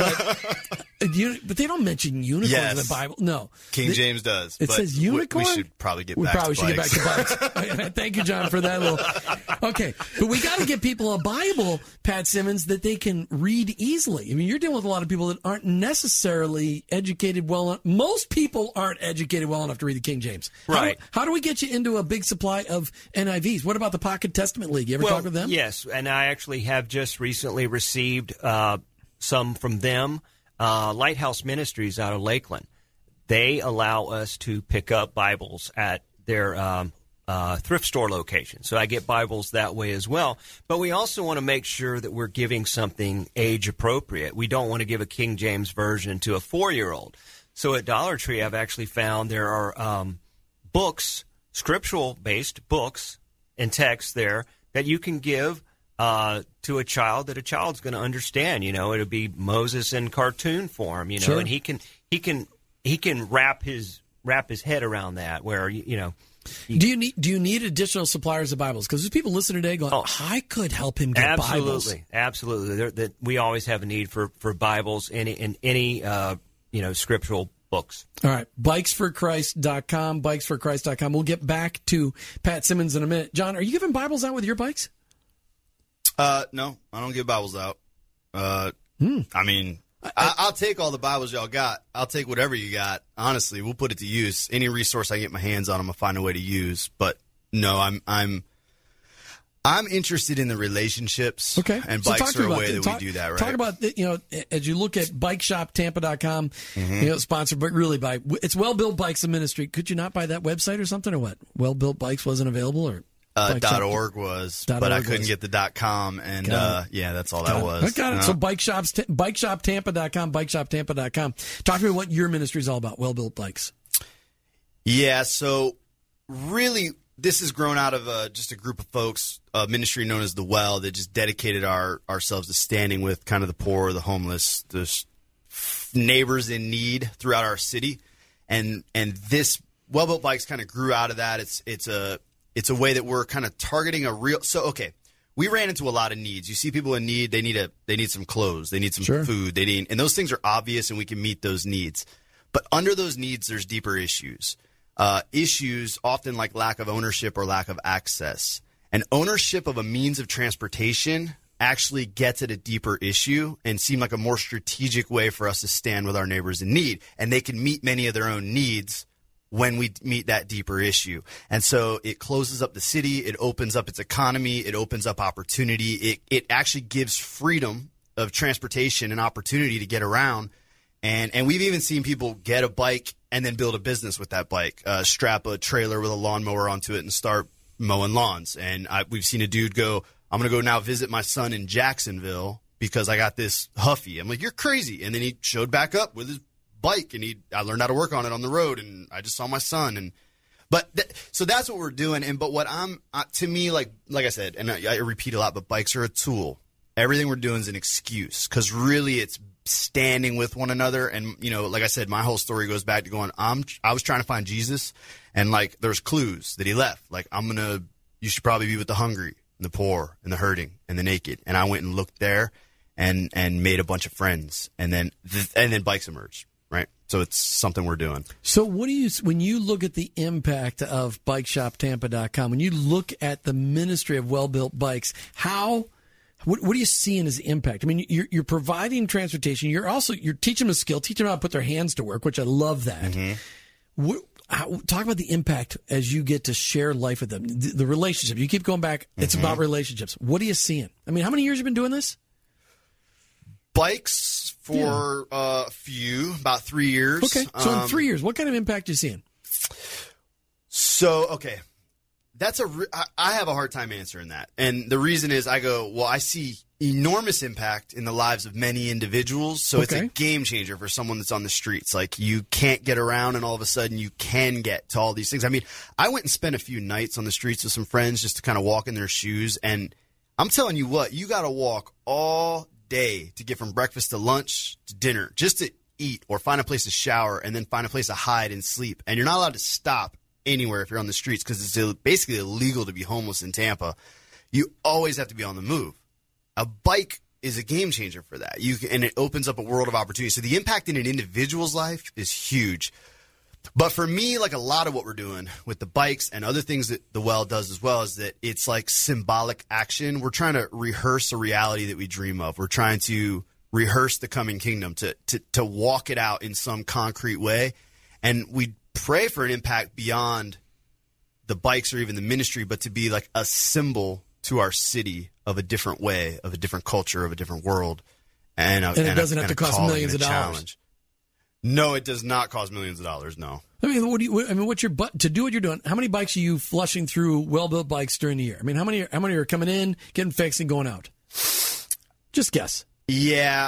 but, you, but they don't mention unicorns yes. in the Bible. No, King the, James does. It but says unicorn. We, we should probably get we back. probably to should bikes. get back to bikes. Thank you, John, for that little. Okay, but we got to get people a Bible, Pat Simmons, that they can read easily. I mean, you're dealing with a lot of people that aren't necessarily educated well enough. Most people aren't educated well enough to read the King James. Right. How, how do we get you into a big supply of N I Vs? What about the Pocket Testament League? You ever well, talk with them? Yes, and I actually have just recently received uh, some from them. Uh, Lighthouse Ministries out of Lakeland. They allow us to pick up Bibles at their um, uh, thrift store location. So I get Bibles that way as well. But we also want to make sure that we're giving something age appropriate. We don't want to give a King James version to a four-year-old. So at Dollar Tree, I've actually found there are um, books, scriptural-based books and texts there that you can give uh, to a child that a child's going to understand. You know, it'll be Moses in cartoon form, you know, Sure. and he can he can he can wrap his wrap his head around that where, you know. He, Do you need do you need additional suppliers of Bibles? Because there's people listening today going, Oh, I could help him get absolutely, Bibles. Absolutely. There, that we always have a need for, for Bibles in, in any, uh, you know, scriptural books. All right, bikes for christ dot com, bikes for christ dot com. We'll get back to Pat Simmons in a minute. John, are you giving Bibles out with your bikes? Uh, no, I don't give Bibles out. Uh, Hmm. I mean, I, I'll take all the Bibles y'all got. I'll take whatever you got. Honestly, we'll put it to use. Any resource I get my hands on, I'm gonna find a way to use. But no, I'm I'm I'm interested in the relationships. Okay, and so bikes talk to are me a about way that. that Talk, we do that. Right. Talk about you know as you look at bike shop tampa dot com, Mm-hmm. you know, sponsored, but really by it's Well Built Bikes and Ministry. Could you not buy that website or something, or what? Well Built Bikes wasn't available, or Uh, Bike dot shop- org was, dot but I org couldn't was. get the dot com, and Got uh, yeah, that's all Got that it. was. I got it. No. So bike shops, bike shop tampa dot com, bike shop tampa dot com. Talk to me what your ministry is all about. Well Built Bikes. Yeah, so really, this has grown out of uh, just a group of folks, a ministry known as The Well, that just dedicated our ourselves to standing with kind of the poor, the homeless, the s- neighbors in need throughout our city, and and this Well Built Bikes kind of grew out of that. It's it's a it's a way that we're kind of targeting a real. So okay, we ran into a lot of needs. You see people in need; they need a they need some clothes, they need some Sure. food, they need, and those things are obvious, and we can meet those needs. But under those needs, there's deeper issues. Uh, issues often like lack of ownership or lack of access. And ownership of a means of transportation actually gets at a deeper issue and seem like a more strategic way for us to stand with our neighbors in need. And they can meet many of their own needs when we meet that deeper issue. And so it closes up the city, it opens up its economy, it opens up opportunity, it, it actually gives freedom of transportation and opportunity to get around. And and we've even seen people get a bike and then build a business with that bike, uh, strap a trailer with a lawnmower onto it and start mowing lawns. And I, we've seen a dude go, I'm going to go now visit my son in Jacksonville because I got this Huffy. I'm like, you're crazy. And then he showed back up with his bike, and he I learned how to work on it on the road, and I just saw my son. And but th- so that's what we're doing. And but what I'm uh, to me, like like I said, and I, I repeat a lot, but bikes are a tool. Everything we're doing is an excuse, because really it's standing with one another. And, you know, like I said, my whole story goes back to going, I'm, I was trying to find Jesus, and like there's clues that he left. Like, I'm going to, you should probably be with the hungry and the poor and the hurting and the naked. And I went and looked there and, and made a bunch of friends. And then, th- and then bikes emerged, right? So it's something we're doing. So what do you, when you look at the impact of bike shop tampa dot com, when you look at the ministry of Well Built Bikes, how, What, what are you seeing as the impact? I mean, you're, you're providing transportation. You're also you're teaching them a skill, teaching them how to put their hands to work, which I love that. Mm-hmm. What, how, talk about the impact as you get to share life with them. The, the relationship. You keep going back. It's Mm-hmm. about relationships. What are you seeing? I mean, how many years have you been doing this? Bikes for a uh, few, about three years. Okay. So in Um, three years, what kind of impact are you seeing? So, okay. That's a. Re- I, I have a hard time answering that. And the reason is I go, well, I see enormous impact in the lives of many individuals. So it's Okay. a game changer for someone that's on the streets. Like, you can't get around, and all of a sudden you can get to all these things. I mean, I went and spent a few nights on the streets with some friends just to kind of walk in their shoes. And I'm telling you what, you got to walk all day to get from breakfast to lunch to dinner just to eat or find a place to shower and then find a place to hide and sleep. And you're not allowed to stop anywhere if you're on the streets because it's Ill- basically illegal to be homeless in Tampa. You always have to be on the move. A bike is a game changer for that. You can, and it opens up a world of opportunity. So the impact in an individual's life is huge. But for me, like a lot of what we're doing with the bikes and other things that the Well does as well is that it's like symbolic action. We're trying to rehearse a reality that we dream of. We're trying to rehearse the coming kingdom, to to, to walk it out in some concrete way. And we pray for an impact beyond the bikes or even the ministry, but to be like a symbol to our city of a different way, of a different culture, of a different world. And, a, And it and doesn't a, have and to a cost calling millions and of a dollars. challenge. No, it does not cost millions of dollars, no. I mean, what do you? What, I mean, what's your but to do what you're doing? How many bikes are you flushing through well-built bikes during the year? I mean, how many? How many are coming in, getting fixed, and going out? Just guess. Yeah.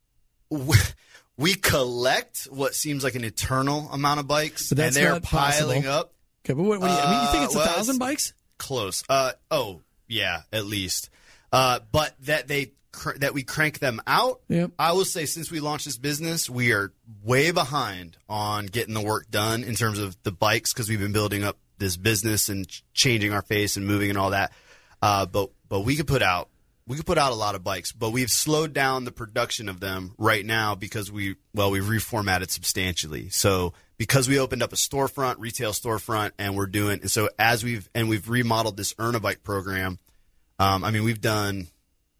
We collect what seems like an eternal amount of bikes, But that's and they're not possible. piling up. Okay, but what, what do you, I mean, you think it's a Uh, well, thousand it's bikes? Close. Uh, oh, yeah, at least. Uh, but that they cr- that we crank them out. Yep. I will say, since we launched this business, we are way behind on getting the work done in terms of the bikes because we've been building up this business and ch- changing our face and moving and all that. Uh, but but we could put out we could put out a lot of bikes, but we've slowed down the production of them right now because we well we reformatted substantially. So because we opened up a storefront, retail storefront, and we're doing and so as we've and we've remodeled this Earn a Bike program. Um, I mean, we've done.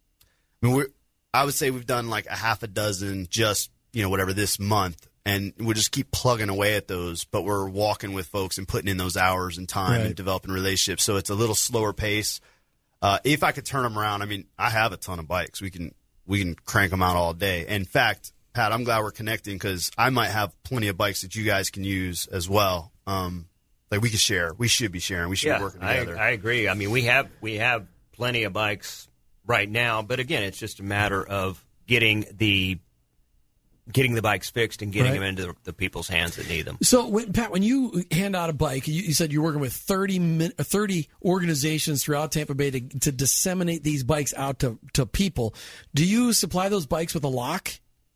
I mean, we're. I would say we've done like a half a dozen, just you know, whatever this month, and we'll just keep plugging away at those. But we're walking with folks and putting in those hours and time Right. and developing relationships. So it's a little slower pace. Uh, if I could turn them around, I mean, I have a ton of bikes. We can we can crank them out all day. In fact, Pat, I'm glad we're connecting because I might have plenty of bikes that you guys can use as well. Um, like we could share. We should be sharing. We should Yeah, be working I, together. I agree. I mean, we have we have plenty of bikes right now, but again, it's just a matter of getting the getting the bikes fixed and getting Right. them into the, the people's hands that need them. So, when, Pat, when you hand out a bike, you, you said you're working with thirty, min, thirty organizations throughout Tampa Bay to, to disseminate these bikes out to, to people. Do you supply those bikes with a lock?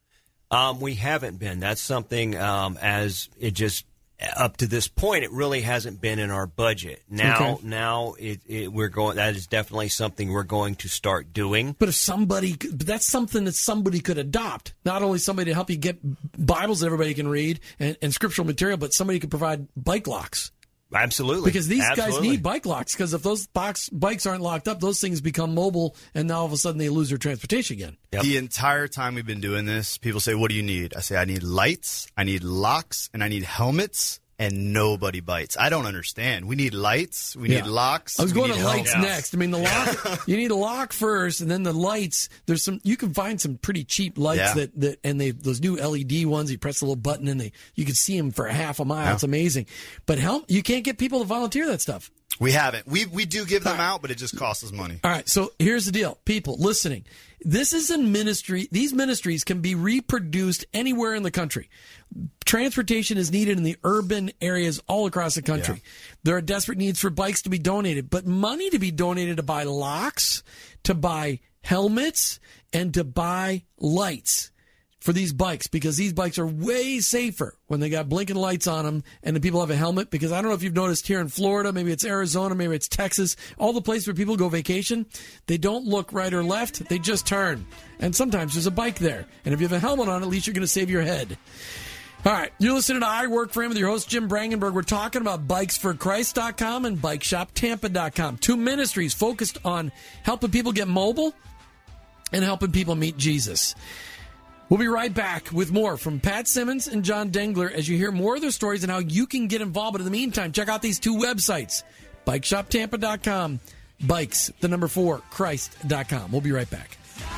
Um, we haven't been. That's something um, as it just up to this point, it really hasn't been in our budget. Now, Okay. now it, it, we're going. That is definitely something we're going to start doing. But if somebody, but that's something that somebody could adopt. Not only somebody to help you get Bibles that everybody can read and, and scriptural material, but somebody could provide bike locks. Absolutely, Because these Absolutely. guys need bike locks. Because if those box, bikes aren't locked up, those things become mobile, and now all of a sudden they lose their transportation again. Yep. The entire time we've been doing this, people say, what do you need? I say, I need lights, I need locks, and I need helmets, and nobody bites. I don't understand. We need lights, we Yeah. need locks. I was we going need to lights helmets. next. I mean, the lock, you need a lock first, and then the lights. There's some, you can find some pretty cheap lights Yeah. that, that, and they, those new L E D ones, you press a little button and they, you can see them for a half a mile. Yeah. It's amazing. But help, you can't get people to volunteer that stuff. We haven't. We we do give them out, but it just costs us money. All right, so here's the deal. People listening, this is a ministry. These ministries can be reproduced anywhere in the country. Transportation is needed in the urban areas all across the country. Yeah. There are desperate needs for bikes to be donated, but money to be donated to buy locks, to buy helmets, and to buy lights for these bikes, because these bikes are way safer when they got blinking lights on them and the people have a helmet. Because I don't know if you've noticed here in Florida, maybe it's Arizona, maybe it's Texas, all the places where people go vacation, they don't look right or left, they just turn. And sometimes there's a bike there. And if you have a helmet on, at least you're going to save your head. All right, you're listening to I Work For Him with your host, Jim Brangenberg. We're talking about bikes for christ dot com and bike shop tampa dot com. Two ministries focused on helping people get mobile and helping people meet Jesus. We'll be right back with more from Pat Simmons and John Dengler as you hear more of their stories and how you can get involved. But in the meantime, check out these two websites, bike shop tampa dot com, bikes, the number four, Christ dot com. We'll be right back.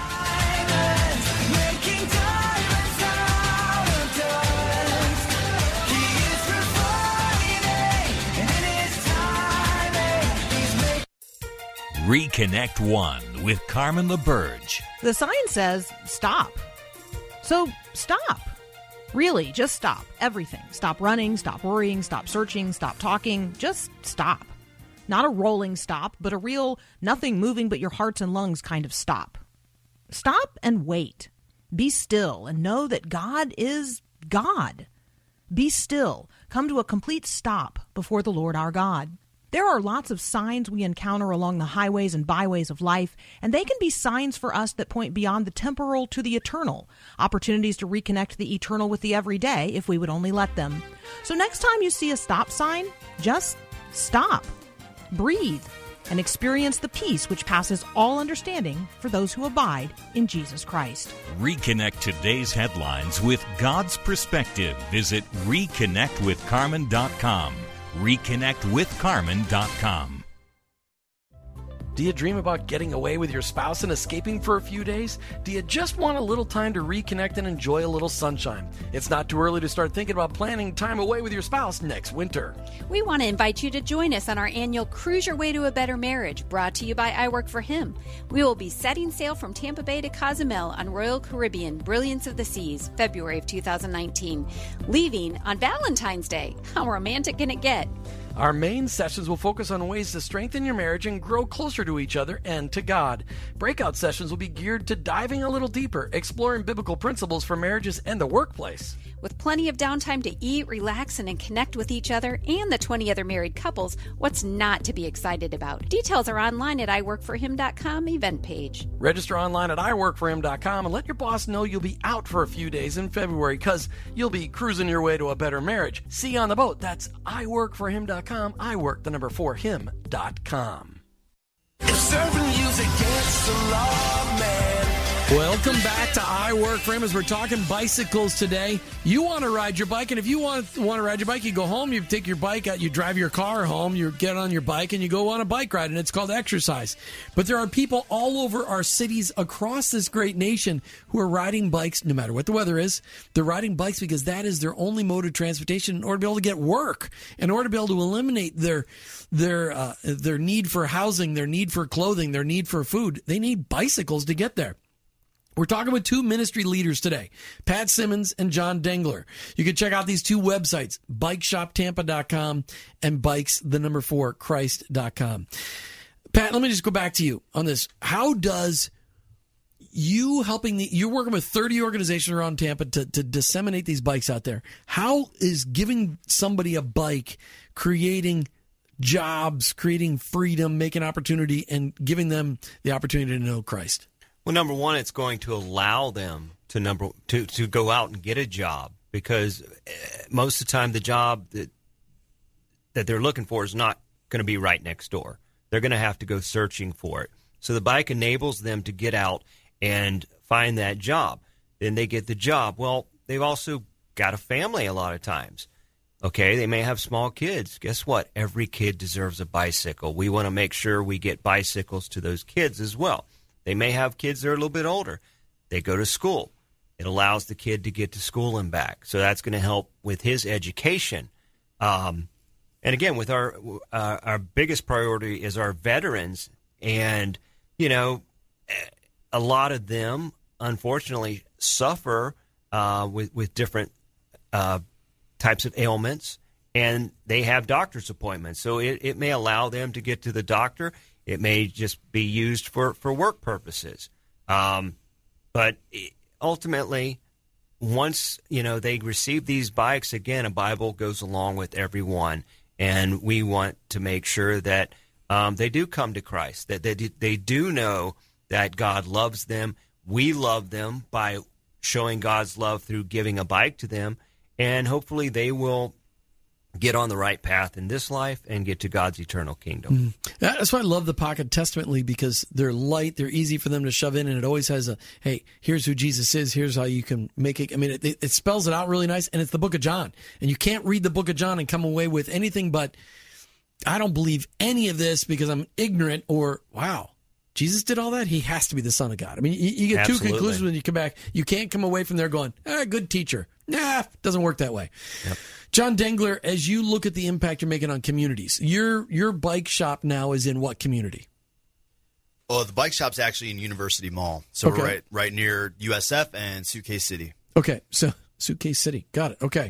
Reconnect One with Carmen LaBerge. The sign says stop. So stop. Really, just stop. Everything. Stop running, stop worrying, stop searching, stop talking. Just stop. Not a rolling stop, but a real nothing moving but your hearts and lungs kind of stop. Stop and wait. Be still and know that God is God. Be still. Come to a complete stop before the Lord our God. There are lots of signs we encounter along the highways and byways of life, and they can be signs for us that point beyond the temporal to the eternal, opportunities to reconnect the eternal with the everyday if we would only let them. So next time you see a stop sign, just stop, breathe, and experience the peace which passes all understanding for those who abide in Jesus Christ. Reconnect today's headlines with God's perspective. Visit reconnect with carmen dot com. reconnect with carmen dot com. Do you dream about getting away with your spouse and escaping for a few days? Do you just want a little time to reconnect and enjoy a little sunshine? It's not too early to start thinking about planning time away with your spouse next winter. We want to invite you to join us on our annual Cruise Your Way to a Better Marriage, brought to you by I Work for Him. We will be setting sail from Tampa Bay to Cozumel on Royal Caribbean, Brilliance of the Seas, February of two thousand nineteen, leaving on Valentine's Day. How romantic can it get? Our main sessions will focus on ways to strengthen your marriage and grow closer to each other and to God. Breakout sessions will be geared to diving a little deeper, exploring biblical principles for marriages and the workplace. With plenty of downtime to eat, relax, and connect with each other and the twenty other married couples, what's not to be excited about? Details are online at i work for him dot com event page. Register online at i work for him dot com and let your boss know you'll be out for a few days in February because you'll be cruising your way to a better marriage. See you on the boat. That's i work for him dot com. I work the number for him dot com. If serving music gets the law, man. Welcome back to I Work for Him as we're talking bicycles today. You want to ride your bike, and if you want, want to ride your bike, you go home, you take your bike out, you drive your car home, you get on your bike, and you go on a bike ride, and it's called exercise. But there are people all over our cities across this great nation who are riding bikes no matter what the weather is. They're riding bikes because that is their only mode of transportation in order to be able to get work, in order to be able to eliminate their their uh, their need for housing, their need for clothing, their need for food. They need bicycles to get there. We're talking with two ministry leaders today, Pat Simmons and John Dengler. You can check out these two websites, bike shop tampa dot com and bikes, the number four, Christ dot com. Pat, let me just go back to you on this. How does you helping the, you're working with thirty organizations around Tampa to, to disseminate these bikes out there. How is giving somebody a bike creating jobs, creating freedom, making opportunity, and giving them the opportunity to know Christ? Well, number one, it's going to allow them to number to, to go out and get a job, because most of the time the job that that they're looking for is not going to be right next door. They're going to have to go searching for it. So the bike enables them to get out and find that job. Then they get the job. Well, they've also got a family a lot of times. Okay, they may have small kids. Guess what? Every kid deserves a bicycle. We want to make sure we get bicycles to those kids as well. They may have kids that are a little bit older. They go to school. It allows the kid to get to school and back. So that's going to help with his education. Um, and again, with our uh, our biggest priority is our veterans. And, you know, a lot of them, unfortunately, suffer uh, with, with different uh, types of ailments. And they have doctor's appointments. So it, it may allow them to get to the doctor. It may just be used for, for work purposes. Um, but ultimately, once, you know, they receive these bikes, again, a Bible goes along with everyone. And we want to make sure that um, they do come to Christ, that they, they do know that God loves them. We love them by showing God's love through giving a bike to them. And hopefully they will get on the right path in this life and get to God's eternal kingdom. Mm. That's why I love the Pocket Testament League, because they're light, they're easy for them to shove in, and it always has a, hey, here's who Jesus is, here's how you can make it. I mean, it, it spells it out really nice, and it's the book of John. And you can't read the book of John and come away with anything but, I don't believe any of this because I'm ignorant, or, wow, Jesus did all that? He has to be the Son of God. I mean, you, you get Absolutely. two conclusions when you come back. You can't come away from there going, ah, good teacher. Nah, doesn't work that way. Yep. John Dengler, as you look at the impact you're making on communities, your your bike shop now is in what community? Oh, the bike shop's actually in University Mall. So Okay. we're right, right near U S F and Suitcase City. Okay, so Suitcase City. Got it. Okay.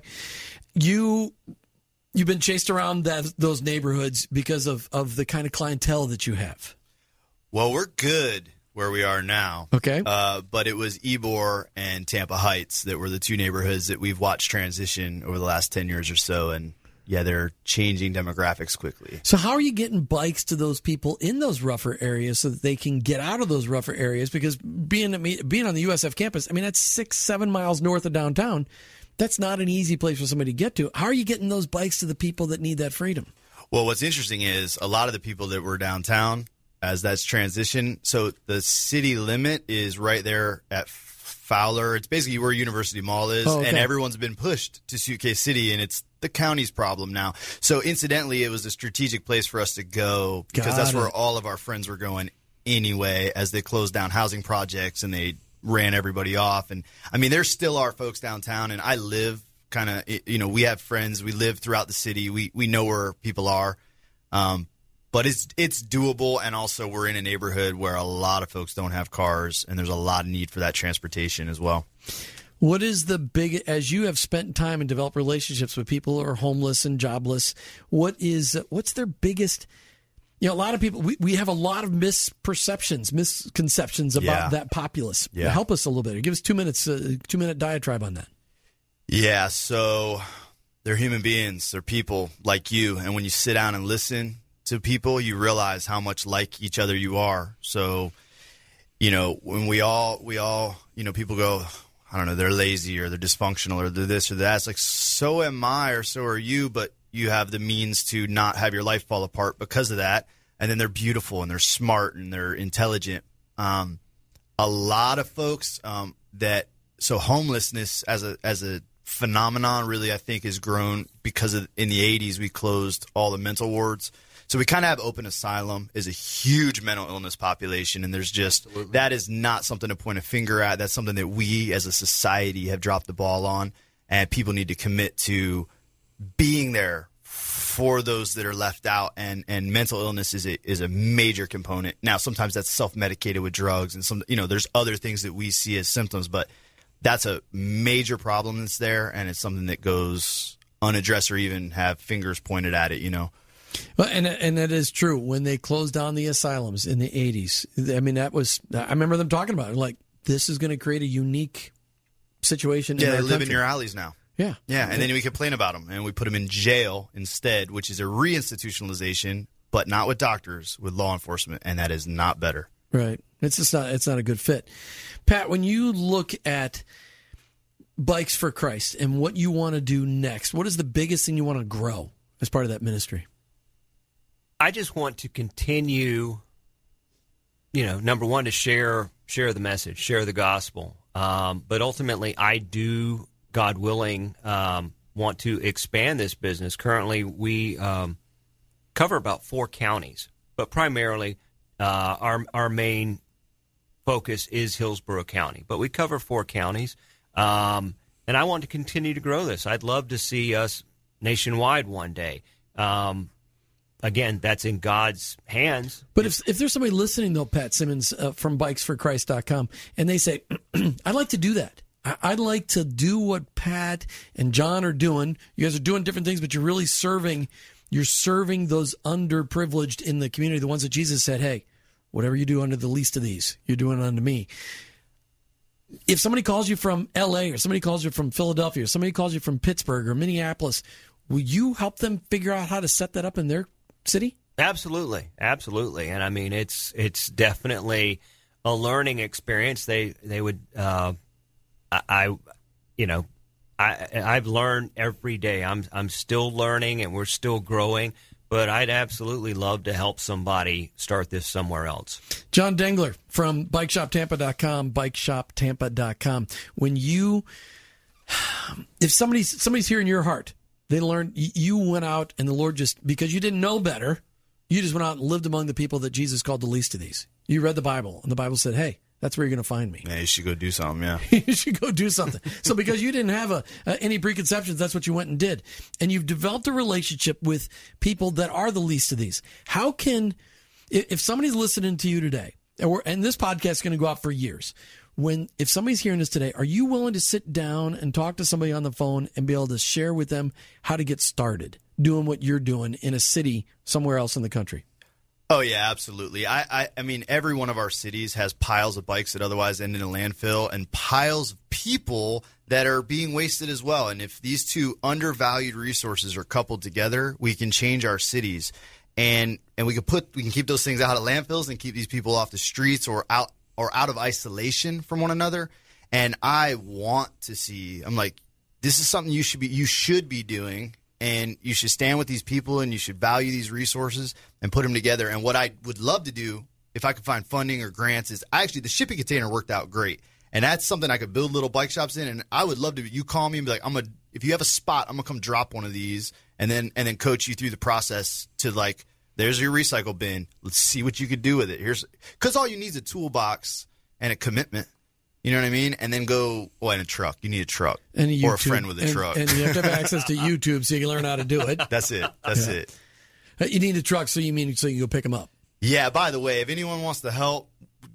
You, you've been chased around that, those neighborhoods because of, of the kind of clientele that you have. Well, we're good where we are now. Okay. Uh, but it was Ybor and Tampa Heights that were the two neighborhoods that we've watched transition over the last ten years or so. And, yeah, they're changing demographics quickly. So how are you getting bikes to those people in those rougher areas so that they can get out of those rougher areas? Because being being on the U S F campus, I mean, that's six, seven miles north of downtown. That's not an easy place for somebody to get to. How are you getting those bikes to the people that need that freedom? Well, what's interesting is a lot of the people that were downtown as that's transition. So the city limit is right there at Fowler. It's basically where University Mall is, Oh, okay. and everyone's been pushed to Suitcase City, and it's the county's problem now. So incidentally, it was a strategic place for us to go because Got that's it. where all of our friends were going anyway as they closed down housing projects and they ran everybody off. And I mean, there still are folks downtown, and I live kind of, you know, we have friends. We live throughout the city. We we know where people are. Um, But it's it's doable, and also we're in a neighborhood where a lot of folks don't have cars, and there's a lot of need for that transportation as well. What is the big, as you have spent time and developed relationships with people who are homeless and jobless, what is, what's their biggest, you know, a lot of people, we, we have a lot of misperceptions, misconceptions about Yeah. that populace. Yeah. Help us a little bit. Give us two minutes, uh, two minute diatribe on that. Yeah, so they're human beings. They're people like you, and when you sit down and listen to people, you realize how much like each other you are. So, you know, when we all, we all, you know, people go, I don't know, they're lazy or they're dysfunctional or they're this or that. It's like, so am I or so are you, but you have the means to not have your life fall apart because of that. And then they're beautiful and they're smart and they're intelligent. Um, a lot of folks um, that, so homelessness as a, as a phenomenon really, I think, has grown because of, in the eighties, we closed all the mental wards. So we kind of have open asylum is a huge mental illness population, and there's just Absolutely. That is not something to point a finger at. That's something that we as a society have dropped the ball on, and people need to commit to being there for those that are left out. And, and mental illness is a is a major component. Now, sometimes that's self-medicated with drugs, and some you know there's other things that we see as symptoms, but that's a major problem that's there, and it's something that goes unaddressed or even have fingers pointed at it. You know. Well, and and that is true. When they closed down the asylums in the eighties, I mean, that was, I remember them talking about it, like, this is going to create a unique situation Yeah, in they our live country. in your alleys now. Yeah. Yeah, and then we complain about them, and we put them in jail instead, which is a reinstitutionalization, but not with doctors, with law enforcement, and that is not better. Right. It's just not, it's not a good fit. Pat, when you look at Bikes for Christ and what you want to do next, what is the biggest thing you want to grow as part of that ministry? I just want to continue, you know, number one, to share share the message, share the gospel. Um, but ultimately, I do, God willing, um, want to expand this business. Currently, we um, cover about four counties, but primarily uh, our our main focus is Hillsborough County. But we cover four counties, um, and I want to continue to grow this. I'd love to see us nationwide one day. Um, Again, that's in God's hands. But if if there's somebody listening, though, Pat Simmons uh, from bikes for christ dot com, and they say, I'd like to do that. I, I'd like to do what Pat and John are doing. You guys are doing different things, but you're really serving, you're serving those underprivileged in the community, the ones that Jesus said, hey, whatever you do unto the least of these, you're doing it unto me. If somebody calls you from L A or somebody calls you from Philadelphia or somebody calls you from Pittsburgh or Minneapolis, will you help them figure out how to set that up in their city? Absolutely, absolutely, and I mean it's it's definitely a learning experience. They they would, uh, I, I, you know, I, I've learned every day. I'm I'm still learning, and we're still growing. But I'd absolutely love to help somebody start this somewhere else. John Dengler from bike shop tampa dot com, bike shop tampa dot com. When you, if somebody's somebody's hearing your heart, they learned you went out and the Lord just, because you didn't know better, you just went out and lived among the people that Jesus called the least of these. You read the Bible, and the Bible said, hey, that's where you're going to find me. Yeah, you should go do something, yeah. You should go do something. So because you didn't have a, uh, any preconceptions, that's what you went and did. And you've developed a relationship with people that are the least of these. How can, if, if somebody's listening to you today, and, we're, and this podcast is going to go out for years, when if somebody's hearing this today, are you willing to sit down and talk to somebody on the phone and be able to share with them how to get started doing what you're doing in a city somewhere else in the country? Oh, yeah, absolutely. I, I, I mean, every one of our cities has piles of bikes that otherwise end in a landfill and piles of people that are being wasted as well. And if these two undervalued resources are coupled together, we can change our cities. And and we can put we can keep those things out of landfills and keep these people off the streets or out or out of isolation from one another. And I want to see, I'm like, this is something you should be you should be doing. And you should stand with these people, and you should value these resources and put them together. And what I would love to do, if I could find funding or grants, is actually the shipping container worked out great. And that's something I could build little bike shops in. And I would love to, you call me and be like, I'm gonna, if you have a spot, I'm going to come drop one of these and then and then coach you through the process to like, there's your recycle bin. Let's see what you could do with it. Here's because all you need is a toolbox and a commitment. You know what I mean? And then go, oh, and a truck. You need a truck. And a or a friend with a and, truck. And you have to have access to YouTube so you can learn how to do it. That's it. That's yeah. it. You need a truck, so you mean so you can go pick them up. Yeah, by the way, if anyone wants to help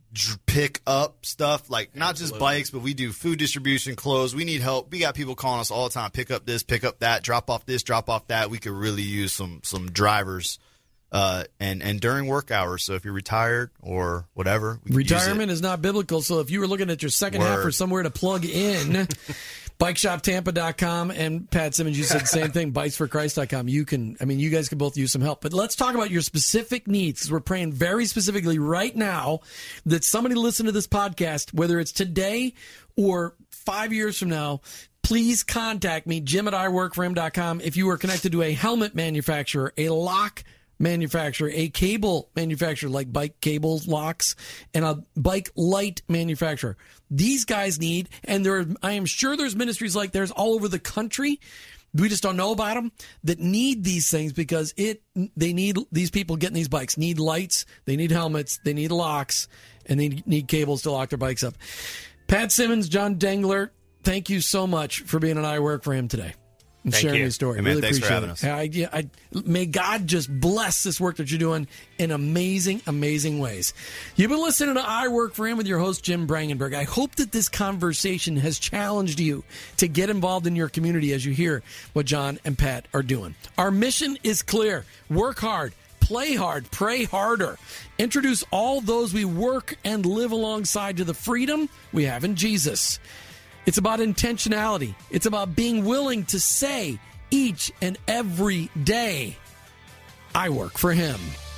pick up stuff, like not just Absolutely. bikes, but we do food distribution, clothes. We need help. We got people calling us all the time. Pick up this, pick up that, drop off this, drop off that. We could really use some some drivers. Uh, and, and during work hours. So if you're retired or whatever, we retirement is not biblical. So if you were looking at your second Word. half for somewhere to plug in, bike shop tampa dot com and Pat Simmons, you said the same thing, bikes for christ dot com. You can, I mean, you guys can both use some help. But let's talk about your specific needs, because we're praying very specifically right now that somebody listen to this podcast, whether it's today or five years from now. Please contact me, Jim at I work for him dot com, if you are connected to a helmet manufacturer, a lock manufacturer, a cable manufacturer like bike cable locks, and a bike light manufacturer. These guys need, and there, are, I am sure there's ministries like theirs all over the country. We just don't know about them that need these things because it. They need these people getting these bikes need lights, they need helmets, they need locks, and they need cables to lock their bikes up. Pat Simmons, John Dengler, thank you so much for being an I Work for Him today. And Thank sharing you. your story. Hey, man, really thanks appreciate for having it. us. I, yeah, I, may God just bless this work that you're doing in amazing, amazing ways. You've been listening to I Work for Him with your host, Jim Brangenberg. I hope that this conversation has challenged you to get involved in your community as you hear what John and Pat are doing. Our mission is clear. Work hard. Play hard, pray harder. Introduce all those we work and live alongside to the freedom we have in Jesus. It's about intentionality. It's about being willing to say each and every day, I work for Him.